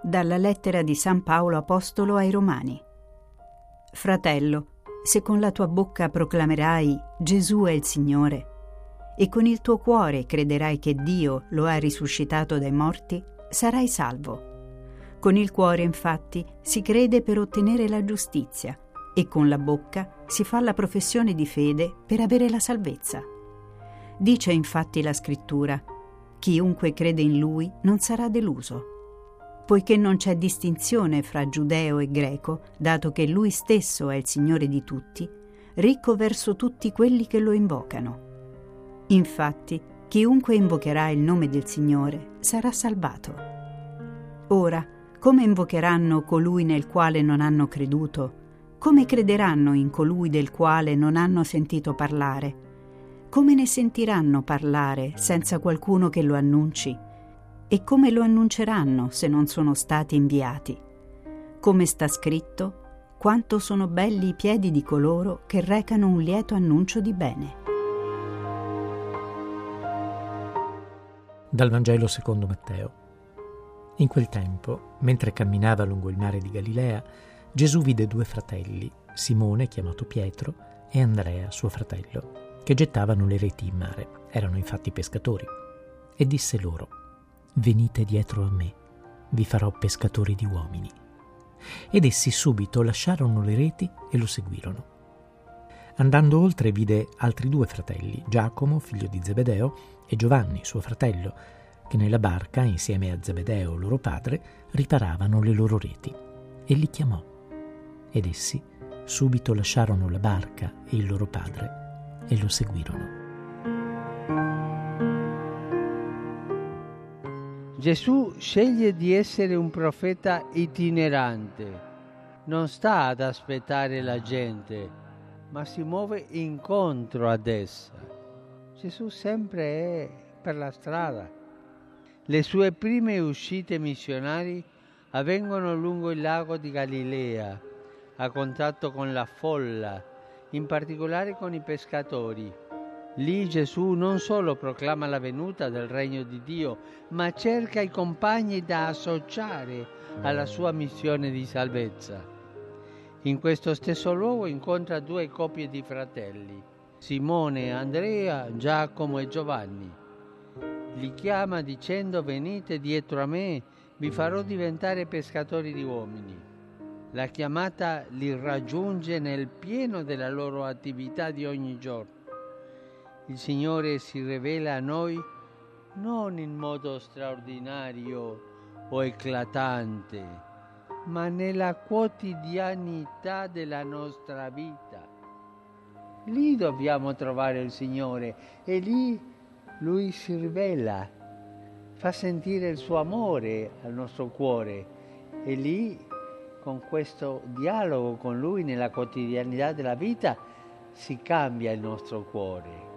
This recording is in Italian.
Dalla lettera di San Paolo Apostolo ai Romani. Fratello, se con la tua bocca proclamerai Gesù è il Signore e con il tuo cuore crederai che Dio lo ha risuscitato dai morti, sarai salvo. Con il cuore, infatti, si crede per ottenere la giustizia e con la bocca si fa la professione di fede per avere la salvezza. Dice infatti la Scrittura: chiunque crede in Lui non sarà deluso. Poiché non c'è distinzione fra giudeo e greco, dato che Lui stesso è il Signore di tutti, ricco verso tutti quelli che lo invocano. Infatti, chiunque invocherà il nome del Signore sarà salvato. Ora, come invocheranno colui nel quale non hanno creduto? Come crederanno in colui del quale non hanno sentito parlare? Come ne sentiranno parlare senza qualcuno che lo annunci? E come lo annunceranno se non sono stati inviati? Come sta scritto: quanto sono belli i piedi di coloro che recano un lieto annuncio di bene. Dal Vangelo secondo Matteo. In quel tempo, mentre camminava lungo il mare di Galilea, Gesù vide due fratelli, Simone, chiamato Pietro, e Andrea, suo fratello, che gettavano le reti in mare. Erano infatti pescatori. E disse loro: venite dietro a me, vi farò pescatori di uomini. Ed essi subito lasciarono le reti e lo seguirono. Andando oltre vide altri due fratelli, Giacomo, figlio di Zebedeo, e Giovanni, suo fratello, che nella barca, insieme a Zebedeo, loro padre, riparavano le loro reti. E li chiamò. Ed essi subito lasciarono la barca e il loro padre e lo seguirono. Gesù sceglie di essere un profeta itinerante, non sta ad aspettare la gente, ma si muove incontro ad essa. Gesù sempre è per la strada. Le sue prime uscite missionari avvengono lungo il lago di Galilea, a contatto con la folla, in particolare con i pescatori. Lì Gesù non solo proclama la venuta del regno di Dio, ma cerca i compagni da associare alla sua missione di salvezza. In questo stesso luogo incontra due coppie di fratelli, Simone e Andrea, Giacomo e Giovanni. Li chiama dicendo: venite dietro a me, vi farò diventare pescatori di uomini. La chiamata li raggiunge nel pieno della loro attività di ogni giorno. Il Signore si rivela a noi non in modo straordinario o eclatante, ma nella quotidianità della nostra vita. Lì dobbiamo trovare il Signore e lì Lui si rivela, fa sentire il suo amore al nostro cuore e lì, con questo dialogo con Lui nella quotidianità della vita, si cambia il nostro cuore.